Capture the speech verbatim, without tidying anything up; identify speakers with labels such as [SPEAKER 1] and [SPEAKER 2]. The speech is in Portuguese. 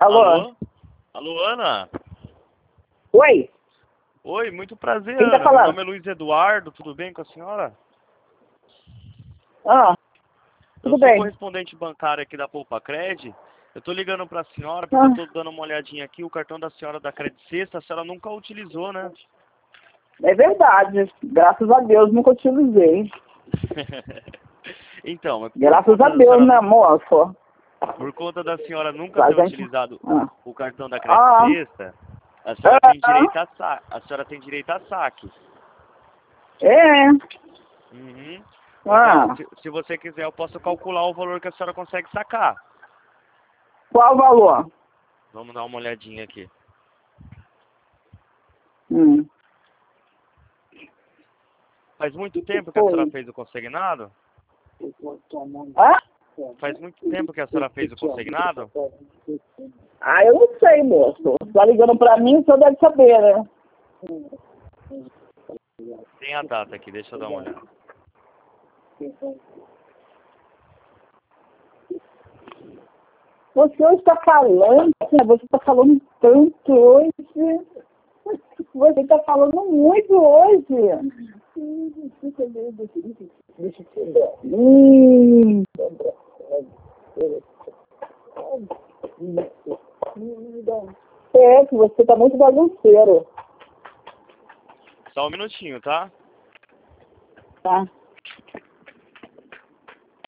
[SPEAKER 1] Alô?
[SPEAKER 2] Alô? Alô, Ana?
[SPEAKER 1] Oi?
[SPEAKER 2] Oi, muito prazer,
[SPEAKER 1] Quem tá
[SPEAKER 2] Ana. Meu
[SPEAKER 1] falando?
[SPEAKER 2] nome é Luiz Eduardo, tudo bem com a senhora?
[SPEAKER 1] Ah,
[SPEAKER 2] Eu
[SPEAKER 1] tudo
[SPEAKER 2] sou
[SPEAKER 1] bem.
[SPEAKER 2] correspondente bancário aqui da Poupa Cred. Eu tô ligando pra senhora porque
[SPEAKER 1] Ah,
[SPEAKER 2] eu tô dando uma olhadinha aqui, o cartão da senhora da Cred Sexta, a senhora nunca utilizou, né?
[SPEAKER 1] é verdade. Graças a Deus nunca utilizei.
[SPEAKER 2] Então, é por
[SPEAKER 1] Graças a
[SPEAKER 2] conta da
[SPEAKER 1] Deus,
[SPEAKER 2] senhora,
[SPEAKER 1] né,
[SPEAKER 2] nu-
[SPEAKER 1] moço?
[SPEAKER 2] por conta da senhora nunca
[SPEAKER 1] A
[SPEAKER 2] ter
[SPEAKER 1] gente...
[SPEAKER 2] utilizado
[SPEAKER 1] Ah.
[SPEAKER 2] o cartão da Cred
[SPEAKER 1] Ah.
[SPEAKER 2] Sexta, a senhora tem
[SPEAKER 1] Ah.
[SPEAKER 2] direito a sa... a senhora tem direito a saque.
[SPEAKER 1] É.
[SPEAKER 2] Uhum. Então,
[SPEAKER 1] Ah.
[SPEAKER 2] se, se você quiser, eu posso calcular o valor que a senhora consegue sacar.
[SPEAKER 1] Qual o valor?
[SPEAKER 2] Vamos dar uma olhadinha aqui.
[SPEAKER 1] Hum.
[SPEAKER 2] Faz muito tempo que a senhora
[SPEAKER 1] Foi.
[SPEAKER 2] fez o consignado?
[SPEAKER 1] Ah?
[SPEAKER 2] Faz muito tempo que a senhora fez o consignado?
[SPEAKER 1] Ah, eu não sei, moço. Tá ligando pra mim, o senhor deve saber, né?
[SPEAKER 2] Tem a data aqui, deixa eu dar uma olhada.
[SPEAKER 1] Você está falando, você está falando tanto hoje. Você está falando muito hoje. Hum. É, que você está muito bagunceiro.
[SPEAKER 2] Só um minutinho, tá?
[SPEAKER 1] Tá.